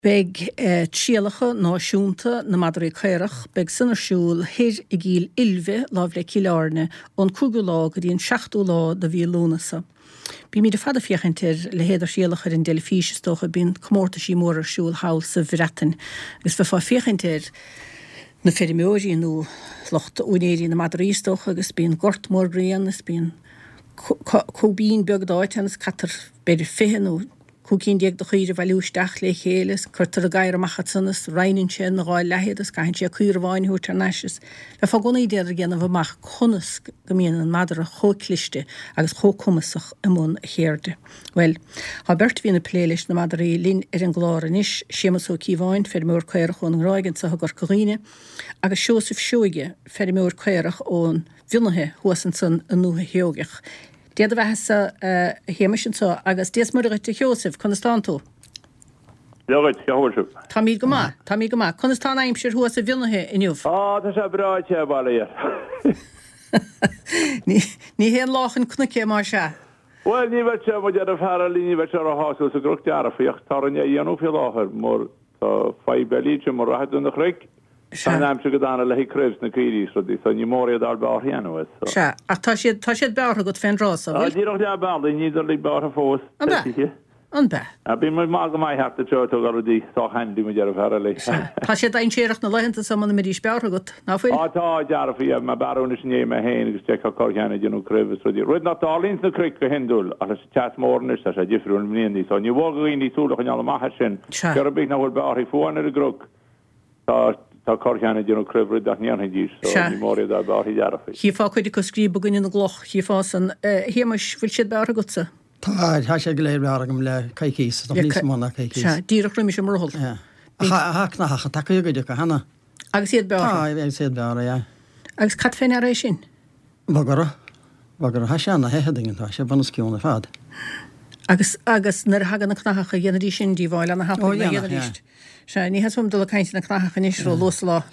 Beg tríalacha náisiúnta na Madarí Cairach, beg sanarsúl hir I gíl ilve láh le cileárne ón cúgu lá go dtíon 7 lá da bhí lónasa. Bí mí de fada fiochantir le héidir síalachar in delifíistócha bín comórta sí mór arsúl hail sa bhreatain. Gus fe fá fiochantir na ferimóí nó locht únéirí na Madarístócha agus bín gort mór grian, gus bín cóbín beagdáit anas catar beidir fihan ó cúcín diag do chuir bhilúisteach le chélas, chuirtar a gaiir amachchatsanas, rainin sin na gáil lehéadas, gahin sé a cuir bháin hútar neis. Fe fá gona idéar a ggéanamh amach chunas go míon an madar a chócliste agus chócumasach amón a chéirde. Well, ha bert hí na pléilis na madarí lín an gláir inis, sémas ó cíháin fer mór cairach ón ráigan sa gur coghine, agus seosif seoige fer mór cairach ón bhionathe huasan san a nutha heogach. Déad a bheitsa héimiisinsá agus déas mar agat Joseph chunastán tú. Deagait, Joseph. Tá míad go má, chunastán aimsir huas a bhionathe inniuh. Tá sé bráite a bailíar. Ní héan láchan cnacé mar se. Well, ní bheit sé muid ar a bhar líní bheit ar a háú sa grucht deara faocht taranne dhéanú fi láthir mór tá fai belíte mar rathadún na chric. Tá aimse go dána le cribs na círí so dí san ní móriad ar bear héanú. Se, ach tá siad beartha go féin rása, bhil? Díoch de bearda, níidir lí beartha fós. An be. Bí mu má go mai heachta teirtó gar dí tá handí mu dear a bhar lí. Tá siad ein séireach na leihananta sa man mí beartha go, ná fuil? Tá deara fí me barúna sné me héin agus te corchéanna dionú cribs so dí. Ruid na tálíns na cric go hindúil a se chat mórnis a sé difriún mlíonní so ní bhga íní túlach an maithe sin. Gar bí na bhfuil bearthaí fóin ar a grúg. Tá corchéanna dionú cribrid ach níanana díos so ní móriad ar bearthaí deara fí. Hí fá chuidir go scríb bugaine na gloch, hí fá san héimeis bhfuil siad beartha gosa? Tá sé go léir bearagam le caicís, tá níos mána caicís. Se, díreach ruimi sem marhol. Haachna hacha take go go hana. Agus iad beartha? Agus iad beartha, ja. Agus cat féin ar éis sin? Bagara ha seanna hehedingen tá sé banna sciúna fad. Agus nar hagan na cnachacha dhéanarí sin dí bháil na hapa na dhéanaríist. Se, ní has dul a caiinte na cnachacha níosró los lá.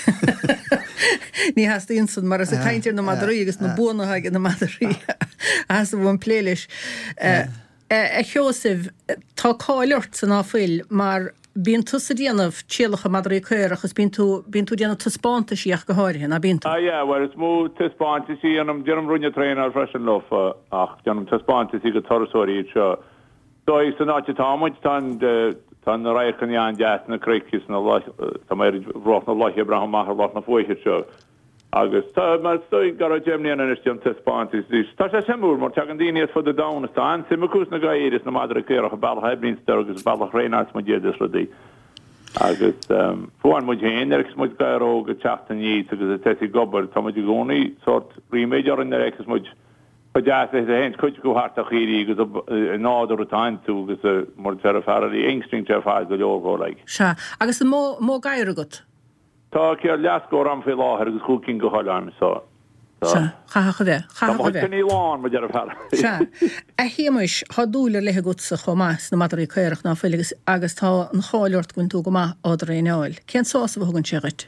Ní has insan mar as a caiintear na Madarí agus na búnahaig na Madarí. Has bhfuin pléilis. Joseph, tá cáilirt san áfuil mar bíon tú sa díanamh tíalacha Madarí Cairach agus bíon tú díanamh tuspáanta síach go háirithe na bíon tú? Well, it's mú tuspáanta sí anam deanam runne tréinar freisin lofa ach deanam tuspáanta sí go torasóirí seo. Dói san áte támuid tan na raichan an deas na cricchis na tá mar bhroch na loch Abraham machar loch na fuiche seo. Agus tá mar stoi gar a gemnian an istiam tuspáanta sí. Tá sé semúr mar teag an díiad fod a dánas tá an simachús na gaiiris na Madarí Cairach a bailach heblínstar agus bailach réinarts mo déidir rodí. Agus fuan muid héin ergus muid gairó go teachtan níd agus a tesi gobar tá muid gcónaí sort ríméidir an ergus muid padeas a héins chuid go hartach írí agus nádar a tain tú agus mar ter a ferraí ingstring ter fáil go leorgó leig. Se, agus mó gair agat? Tá cear leascór am fé láthir agus chúcinn go háileim so. Se, chacha bheith. Tá muid penní láin mar dear a ferra. Se, a héimeis há dúla lethe gutsa chomás na Madarí Cairach ná fuil agus tá an cháilirt gún tú go má ádra in áil. Cén sása bh thugann siagait?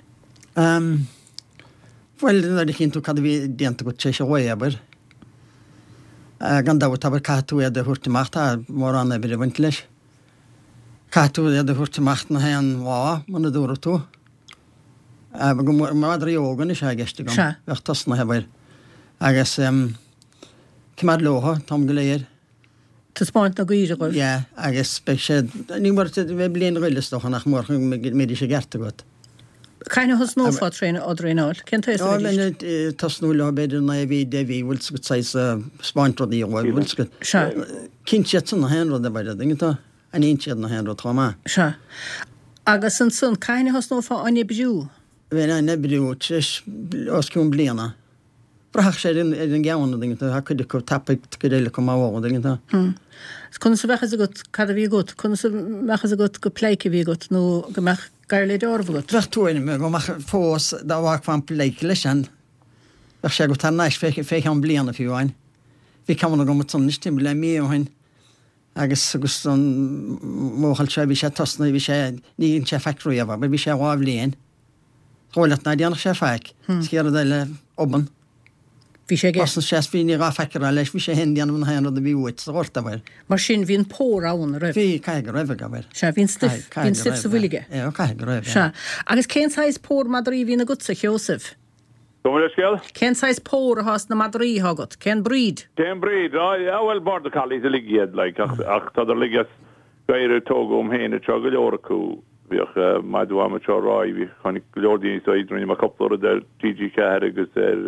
Well, na cinn tú cad bhí déanta go tééis a bhaid gan dábhar tabar catú a thuirteach tá mór anna bhí a bhaint leis. Catú a thuirteach na héan mhá man na dúra tú. Go Madarí ógan is sé geiste gom. Bheith tasna hebair. Agus cimad lóha, tom go léir. Tuspáint na gíire goil? Ja, agus be sé, ní mar bheith blion riilistocha nach mór méidir sé gerte got. Caine has nófá tréine adréáil? Cén tééis lenne tasnú le beidir na bhí déhí bhfuil go sais spáintrodí bhfuil go. Cinn siad san na henrod a beidir, dingtá? An íon siad na henrod tá má. Se. Agus an sun, caine has nófá aine bidú? Bhín aine bidú, tris osciún bliana. Brach sé an geanna dingtá, ha chuidir go tapig go déile go máhá dingtá. Conna sa bhechas a gut, cad a bhí gut? Conna sa bhechas a gut go pleice bhí gut, nó go meach gair le dorfa gut? Bheith túin me go mach fós dá bhach fan pleice leis an. Bheith sé go tá náis féich an bliana fiúhain. Bhí camna go mat san nistim le míohain. Agus an móchail sé bhí sé tasna bhí sé níon sé feicrúí a bhar, bhí sé bháh líon. Chóileat na déanach sé feic, scéar a le oban. Bhí sé Pas an sé bhí gá feicear leis bhí sé hen anam hen a bhíhit sa orta bhir. Mar sin hín pór ann raibh. Bhí caigur raibh go bhir. Se hín stiff sa bhuiige. Caigur raibh. Se. Agus cénsáis pór Madrí hína gutsa Joseph. Skill? Ken sais pór a has na Madrí hagot, Ken Breed. Ken Breed, well bar de Callis a ligiad, like, ach tad ligas gaire tógum héna tragil orcu, vich madu amateur rai, vich chanig glordi so idruni ma couple of der TG Cahar agus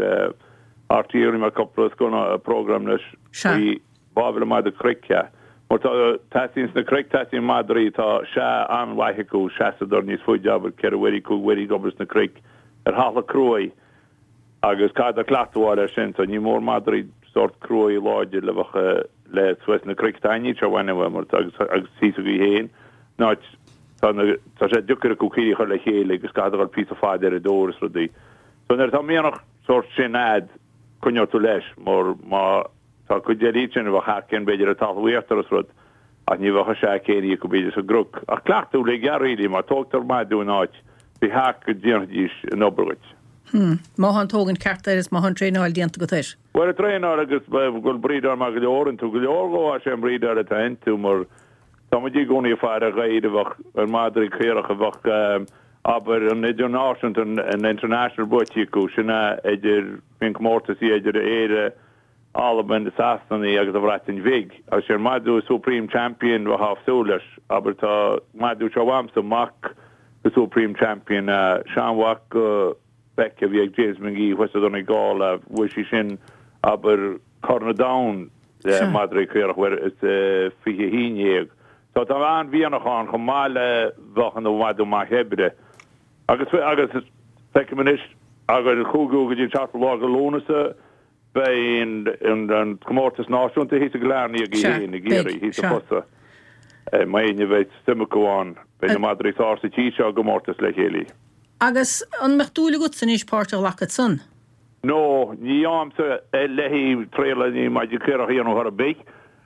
RTR ma couple of skona program nes i babel ma de krikja. Maar tasins na krik tasin Madrí ta sha an wahiku shasador nis fujab kerweri ku weri dobers na krik hala kroi. Agus cada clachtúir sin a ní mór Madrid sort cruí láide le Swiss na Crictáine se bhaine mar agus sí go héin ná tá sé dugur go cíí chu le chéile agus cadal pí a fáid ar a dóras rodí. So er tá méannach sort sin ad cunneir tú leis mór má tá chu dérítin bh hacinn beidir a talhuiartar rud a ní bhacha sé céí go beidir a grúk. A clachtú le garíí má tógtar maidú náid bhí hac go ddíanadís an oberwit. Má han tógan cartar is má han tréáil dianta go teis. Well a trénar agus goil brídar má go leor an tú go leorgó a sem brídar a taintú mar tamadí gúnaí fear a gaide bach ar Madrí chéireach a bach aber an international an international boitiú sinna idir fin mórtasí idir éire Alban de Sassanaí agus a bhratin vig a sé madú Supreme Champion bh hafsúlas aber tá madú sewamsa mac the Supreme Champion Seanhac Becca vi James McGee was on a goal wishi sin aber corner down Madrid chéireach where it's fiche híineag. So tá an bhí nach an chomáile bhachan bhhaidú má hebre. Agus feiciminis agur chuúgú go dtí chat lá go lónasa bei an comórtas náisiúnta hí a gláirní a géine géirí hí a fosa. Maine bheith simachúán bei na Madrid sása tí seo gomórtas le chéili. Agus an mechtúla gut san is páirte lacad san? No, ní amsa lehí tréla ní maidir céireach íon ó har a beic,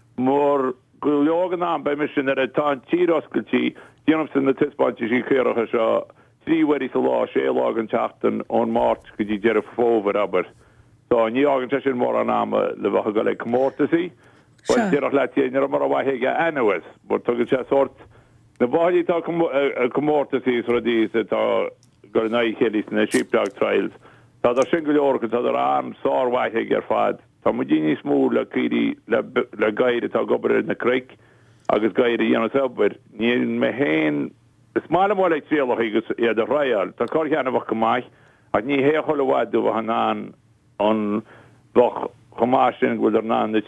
mór go leogan am bei mis sin ar a tá tíoscailtí, díanam sin na tispáintí sí céireach seo tríhairí sa lá sé lágan teachtain ón mát go dtí dear fóver aber. So ní ágan te sin mór an am le bhacha go le commórtasí, bhain tíireach le tíanaar mar a bhaithe anyway, bor tugad sé sort na bhaidí tá commórtasí rodí tá gur na chélis na sheepdog trials. Tá sin go leorcha tá an sáhaithe ar fad. Tá mu díní smú le cíí le gaiire tá gobar na cric agus gaiire dhéana sabir. Ní me héin is mála mó le tríalach agus iad a réal. Tá cór cheanna bh go maiith a ní hé chohhaidú bh hanán an bach chomásin bhfuil ar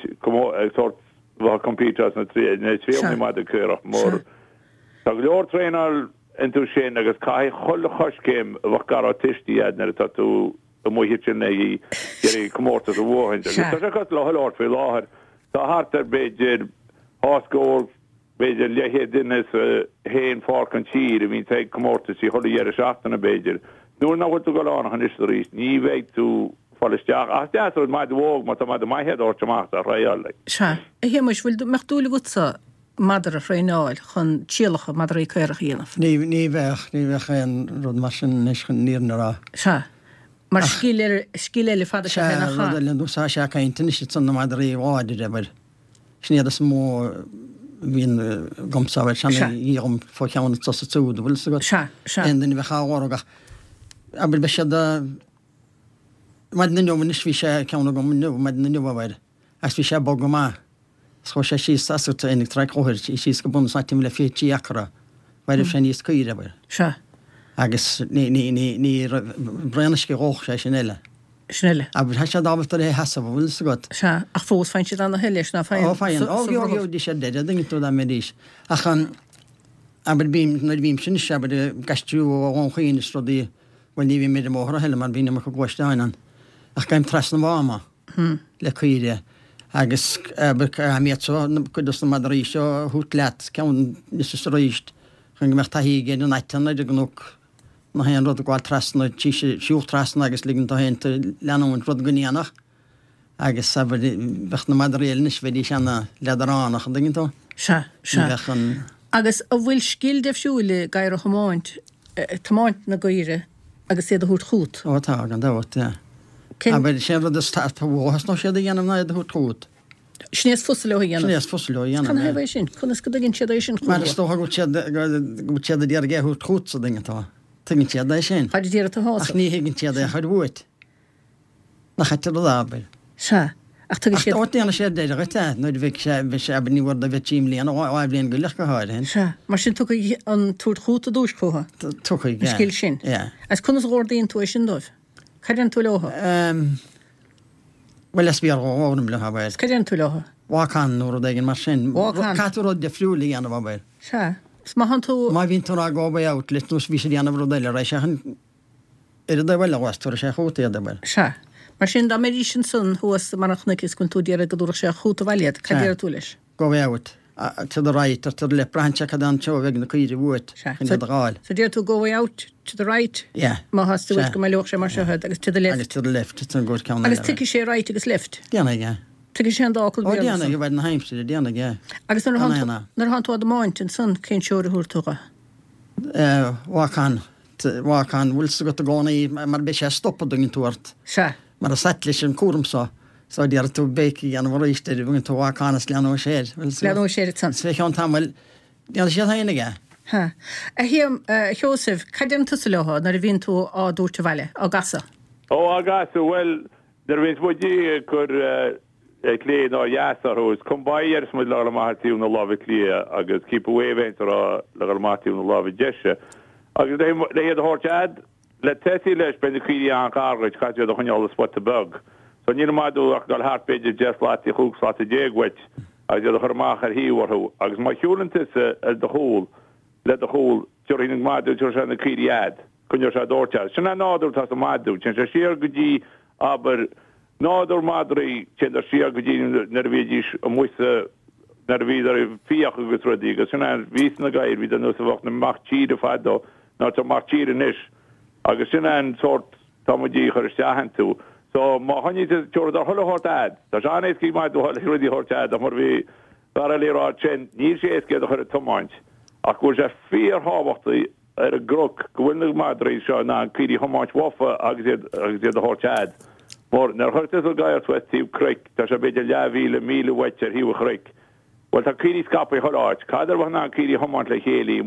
ná sort bh computers na tríalní maid a céireach mór. Tá go leor tréinál into sin agus cai cholle choscéim bh gar tistí adnar tá tú muhit sin í commórtas a bhhaint. Tá sé cut le hallát fé láthir tá hartar beidir háscóir beidir lehéad duine héin fácan tír a bhín teag commórtas í chola dhéar seachtainna beidir. Nuair náhfuil tú go lána an is rís, ní bheith tú fáilisteach ach deasú maid bhóg má tá maid maihead orteach a réal. Se, a héimeis bhfuil mechtúla gutsa Madar a freináil chun tíalacha Madrí chéireach íanamh. Ní bheith an rud mar sin is chun níorna rá. Se. Mar scíile fada se hena cha. Le dúsá se cainte is san na Madrí bháidir eber. Snéad is mó hín gomsáir sena íom fá cheanna sa túúd bhfuil sa go. Se. Endan bheith cháhharga. Aber be se maid na numan is bhí sé ceanna go nu maid na nuhhaid. As bhí sé bog go má. Scho sé sí asúta innig tre choir sí go bun satim le fétí achara, bhaidir sé níos cuiir eber. Se. Agus ní breanasci róch sé sin eile. Snelle. Aber he sé dábhtar é hesa bhfuil sa got. Se, ach fós fein siad anna heiles na fein. Ó fein, dí sé dead, dingin tú da medís. Achan, aber bím, na bím sin se, aber gastú ó chuoin is rodí, bhil ní bhí méidir móthra heile, mar bhína mar go gwaiste ainan. Ach gaim tras na bháma, le cuire. Agus miad so chudas na Madrí seo hút leat, ceann is ríist, chun meach taí géad an aitan idir gnúc na héan rud a gháil trasna, tí siúch trasna agus ligin tá hénta leanúin rud goníanach, agus bheith na Madríelnis bheith seanna leadaránach an dingin tó. Se. Agus a bhfuil scil defhsiúile gaiir a chomáint, tamáint na gaire, agus séad a hút chút. Ó tá an dáhat, Aber sé rud a start bhhas nó sé dhéanam na a trút. Snéas fusa le dhéanam. Snéas fusa le dhéanam. Can hebh sin, chunas go ginn siad sin. Mar sto go sé a dhéar gaú trút sa dingetá. Tuginn siad é sin. Faidir díar a hása. Ach ní higann siad é chuid bhuait. Na chatte do dábir. Se. Ach tu siad. Ach tána sé déidir te, nó bhíh sé a ní bhar a bheith tíim líana á blion go lech go háir hen. Se. Mar sin tu an túr chúta dúis chutha. Tuchaí Skill sin. As chunas ghádaíon tú sin dóibh. Caidir tú leha? Well les bí ánim le habeir. Caidir tú leha? Bháán nó d gin mar sin. Catú de friúlaí anna bhabeir. Se. Má han tú Má vín tú a gába out lit nús ví sé anna bhdeile éis se ar d bhile bhhaú sé chótaí a debeir. Se. Mar sin dá mé sin sun thuas marachnicgus gon tú déar go dúra sé chuúta bhiliad, Caidir tú leis. Go out. To the right or to the left branch can an cho vegna cuidir wood in the gáil. So dear to go out to the right? Yeah. Má has tú go mé leoch sé mar sehead agus to the left. Agus to the left, it's an good count. Agus tuki sé right agus left. Diana, yeah. Tuki sé an dákul bí. Diana, you were in Hampstead, Diana, yeah. Agus nar han tú ad moint in sun cén seoir húrtuga. Wakan wilst go gona mar be sé stoppa dungin tuart. Se. Mar a setlis an curum so dear tú beki an bhríiste bhn tú bhácanas leanú séir. Leanú séir san. Sve an tamil deanna sé hainige. Ha. A hiam Joseph, caidim tu leha nar a vín tú á dúirte bhile á gasa? Ó á gasa, well, der vins budí chur léad á jaasarhús, cum baiir smu le mátíú na lábh clia agus keep away ventur le mátíú na lábh deise. Agus le héad a hortead, le tesi leis ben de cuií an cargaid chaú a chuneála spot a bug. So ní maidú ach gal hartbeidir just láti chúgs láti déagweit agus a churmach ar híwarthú. Agus má hiúlantis de húl, le de húl, tuirhinnig maidú tuir se na cuiad, chunneir se dórtead. Sinna nádur tas a maidú, sin se siar godí aber nádur madrí sin a siar godí nervídís a muise nervídar fiach agus rudí, agus sinna vís na gair vid a nus a vach na machtíide fadó, ná a machtíide nis. Agus sinna an sort tamadí chur seahan tú. So má haní teir ar thola hortad. Tá sean écí mai do ruí hortad a mar bhí dar lérá sin ní sé écé a chur a tomáint. Ach go sé fíor hábhachtaí ar a grog gohfuilnú madrí seo ná cuirí thomáint wafa agus iad a hortad. Mór nar chuirtas a gaiir tuatíh cric, tá sé beidir leabhíle míle weite hiú cric. Well tá cuirí scapaí choráid, cadar bhna cuirí thomáint le chéalaí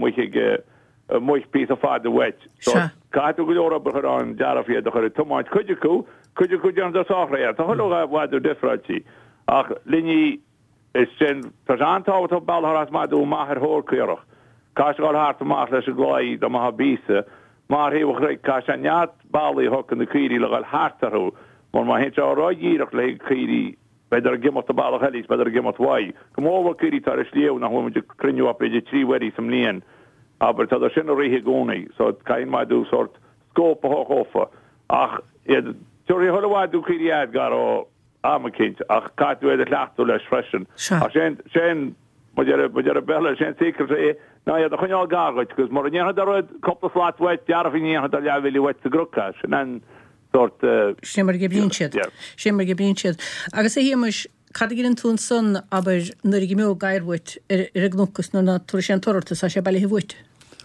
muich pí a fád a wet. Caú go leor bre an dearafhiad a chur a tomáint chuidirú, chuidir an sáréir, Tá thuá bhaidir difratí. Ach linní is sin tá antáhat ballharras maidú maithir thórcuireach. Cá gáil háart amach leis a gláid do maitha bísa, mar héh réic cá sé neat bailí thucan na cuirí le gáil háartarú, mar má héint ráidíireach le cuirí beidir a gimat a bailach helís, beidir a gimat bhaid. Go móhar cuirí tar is léú nach bhfuimiidir cruniú a beidir trí wedí sam líon. Aber tá sin a rihé gcónaí, so cain maidú sort scópa hófa. Ach tuirí thohhaidú cuiríad gar ó amacint, ach catú a lechtú leis freisin. A sin muidir a bella sin secret é, ná iad a chuneáil gargaid, gus mar anéad a roid coppla slát weit, dearaf inéad a leabhí weit a grúcha, sin an sort... Simar ge bríonsead. Simar ge bríonsead. Agus é híimeis Cadigir an tún son, aber nuair go mé gairhait ar gnúchas na tuair sé an torta sa sé bailí bhuiit.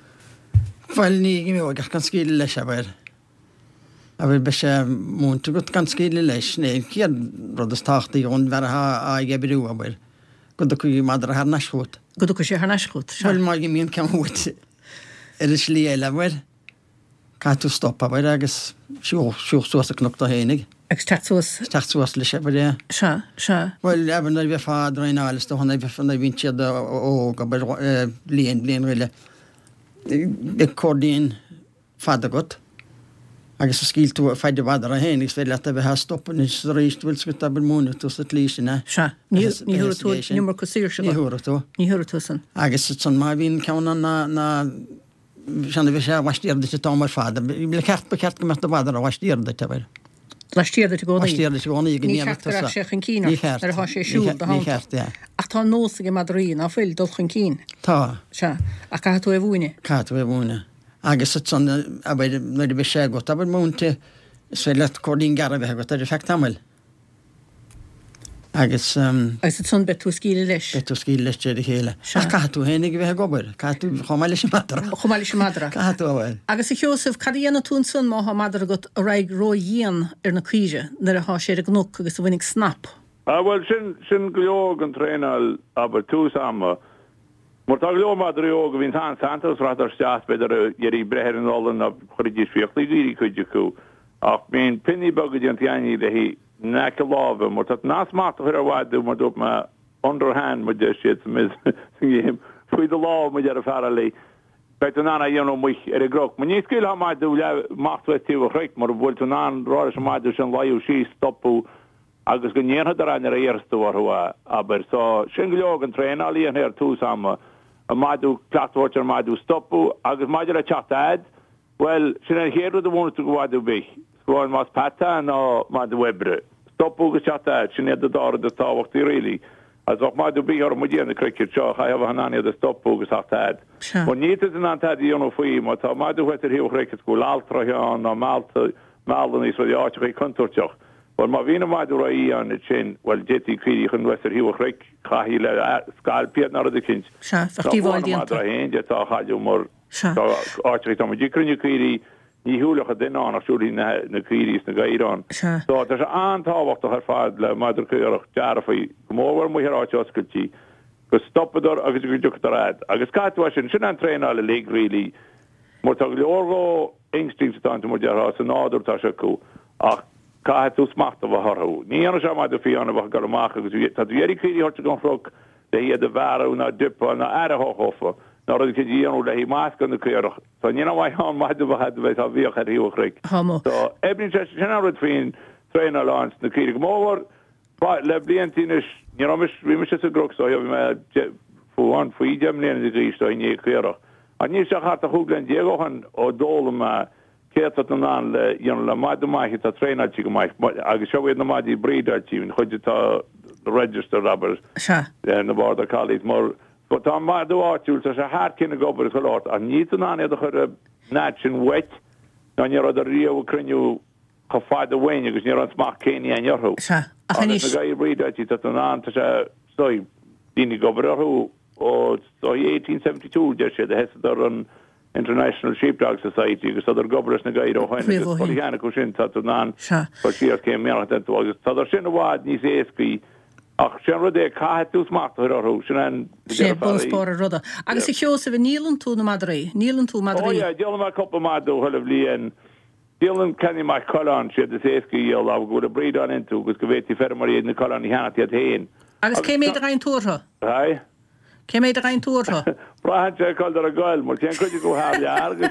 Well ní go mé gan scíile leis aber. Aber be sé múnta go gan scíile leis, né céad rud is táchtaí ón bhar a gebirú aber. Go chu madra ar nasút. Go chu sé ar nasút. Well má go míon cean bhuiit ar is lí eile aber. Catú stop aber agus siúchsúas a cnocht a hénig. Agus Teachsúas le sé bare. Se. Well eban na bheith fád ráinálas do honna bheith fanna vín siad ó gabar blion riile. Be cordín fada got. Agus a scíltú feidir bhadar a hénig fé le a bheith stoppan is réist bhfuil go tab múna tú sa líisina. Se. Níhur tú nimar cosíir se. Níhur tú. Níhur tú san. Agus san má bhín ceanna na seanna bheith sé bhaistíirda sé támar fada. Le ceart be ceart go mecht a bhadar a bhaistíirda tabar. Leistíirda go Leistíirda go ní gníomh sé chun cína. Ar há sé siúil do háanta. Ach tá nósa go Madrín á fuil dul chun cín. Tá. Se. A catú a bhúine. Catú a bhúine. Agus san aber nuair bheith sé got, aber múnta is fé le cordín gar a bheith got ar effect tamil. agus son betú scíile leis. betú cí leis de chéile. Catú hénig bheit gobar, Catú chomáile sem madra. Chomáile sem madra. Catú bhfuil. Agus i Joseph cadíanana tún sun má madra got a raig róíon ar na cuiise nar a há sé a gnú agus a bhainnig snap. Well, sin glóg an trénal aber tú sama. Mor tá glóg madra jóg vín San Santos ratar stias beidir jerí breher an ollan a chuidís fiochtaí gíri chuideú. Ach bín pinní bugad an tianí de hí nek láve, mor dat nasmacht ar bhhaidú mar dúp me underhand mu de shit mis him fui de lá mu a ferlí. Beit an anna dhéanú muich ar a grog. Man ní skill ha maidú le machttíú a chréic mar bhfuil an an ráir sem maidú sin laiú sí stopú agus go néanad ar an ar a érstúharhua, aber so sin glóg an tréna líon ar tú sama a maidú platwatch ar maidú stopú agus maidir a chatad, well sin an chéadú a bhna tú go bhhaidú bích. Sgóin mas pata no maidú webre. Stopú go chatad sin iad a dára a táhachtí rilí. As och maidú bích ar mudíana cricket seo cha hafh hanani a stopú go chatad. Bon nítas an antad íonú faoí, má tá maidú hetar hiú cricket go altra an na Malta Maldan is ru áte contorteach. Well ma vína maidú raí an sin, well jetí cuií chun westar hiú crick chahí le scal piad na a kins. Madra hen tá chaú mar áte tá dicrunne cuií ní húlacha duán nach siúlí na cuirís na gaiírán. So tá se antáhacht a fad le maidir chuach deara faoi gomóhar mu áteoscailtí go stoppador agus go duchtarráid. Agus caiú sin an tréna le le rilí mar tá leorgó instinct tananta mar dearrá san nádur tá se acu ach cai tú smacht a bharthú. Ní an se maidir fianna bh go amach agus tá dhéirí cuií horta gan frog de hiad a bharú na dupa na airthófa. Ná a díanú le hí más gan na cuireach. Tá ní bhaid an maidir bheit bheith a bhíoch ar hiúchric. So ebrin sin rud fin tréna lás na cuirí móhar le bliantínis ní bhí me se a grog so bhí me fúáin faoi deimléana a ríiste ní cuireach. A ní se hat a chuúglen diegochan ó dóla céta an le maidú maiche tá trénatí go maiith agus seo na maidí brídartín chuide tá register rubbers na Border Collies mar but tá maidú áitiúil tá se háart cinna gobar go lát a ní an a chur náid sin wet ná ní a riamh cruniú cho fáid a bhaine agus ní an smach céine an orthú. Agus na gaí brídartí tá an tá se stoi dínig gobar orthú ó 1872 de sé de hesadar an International Sheepdog Society agus adar gobras na gair ó haine agus go sin tá ná for siar céim meach den agus tá sin a bhád níos éascaí ach sin rud é caiith tú smacht ar orthú sin an sé bóspóir ruda. Agus i Joseph nílan tú na Madrí, nílan tú Madrí. Ó déalan mar coppla madú thulah líon déalan cenni mar colán siad is éascaí íol a go a bríd an intú agus go bhétí fermarí na colán í hena tiad héin. Agus cé méid a rain túrtha? Hai? Cé méid a rain túrtha? Brahan sé coil ar a gáil, mar tían chuide go hábhar agus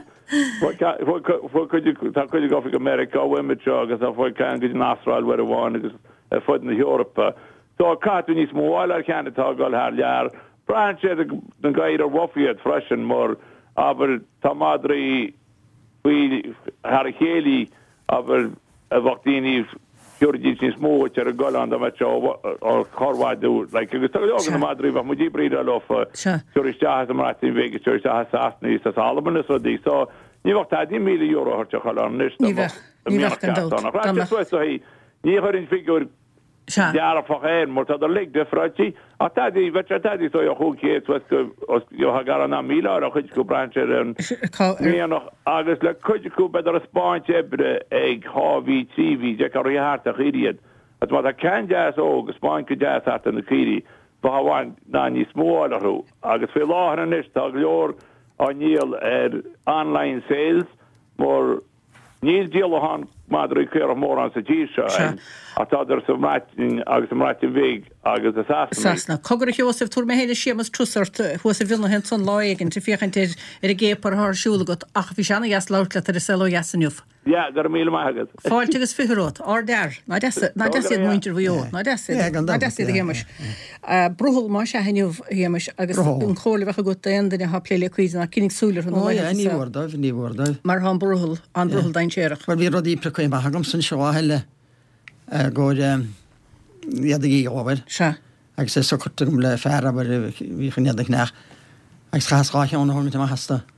tá chuide go go America bhfuimiid seo agus a bhfuil cean go Nasráil war a bháin agus fud na Eorpa. Tá catú níos móáil ar cheanna tá gáil thar lear. Brahan sé den gaiad ar wafiad freisin mar aber tá Madrí faoi thar a chéalaí aber a bhachtíní Georgis ní smóid ar a goland a met ó chorhaidú, agus tá na Madrí bh mudí bríd a lofa tuiristeachas am rátín vegus tuiristeachas asnaí sa Salman is rodí. So níhacht tá €10 million horte chalan nis. Ní bheith an dót. Ní chuirn figur deara fachéir mar tá a lig de frátí a tadí bheit tadí so chuchéit jo ha gar na míle a chuid go brancher an méanach agus le chuideú beidir a Spáint ebre ag háví tíví de ar hart a chiad at má a cean jazz óg Spáin go jazz hat an na cíí ba haháin ná ní smóarú agus fé láhar an is tá leor a níl ar online sales mór níl díalahan Madrí chuir mór an sa tí se atá ar samrátin agus samrátin vég agus a Sasna. Cogur Joseph túr me héidir sémas trúsart hús a bhilna hen son láigen te fiochantéir ar a gépar thsúla got ach bhí seanna gas láirla ar a seló jasanniuh. Ja, gar míle maigad. Fáilte agus fiúrót á der ná dead muintir bhío ná dead héimeis. Bruthil má se heniuh héimeis agus an chola bhecha go daanana ha pléile cuisanna cinnig súlar níhdaibh mar an bruthil dain séireach. Mar bhí rodí precuim hagam san seáile ggóir iad í ábhar agus sé sochtum le fear aber bhí chuineadach nach agus chaáán hána hasta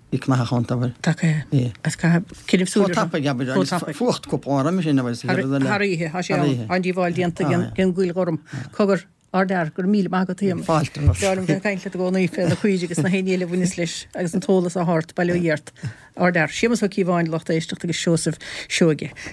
í cnachanta bhar. Take cinmh sú Tapa gabir agus fucht copára me sin bhar Haríthe an dí bháil dieanta gin gúil gom cogur ardar gur míle má go tíam. Fáilte. Dearm bheith caiintle go naí fé a chuide agus na héile bhuiine leis agus an tólas a hart bailíart ardar. Simas ho cí bháin locht éisteach agus seosamh seoige.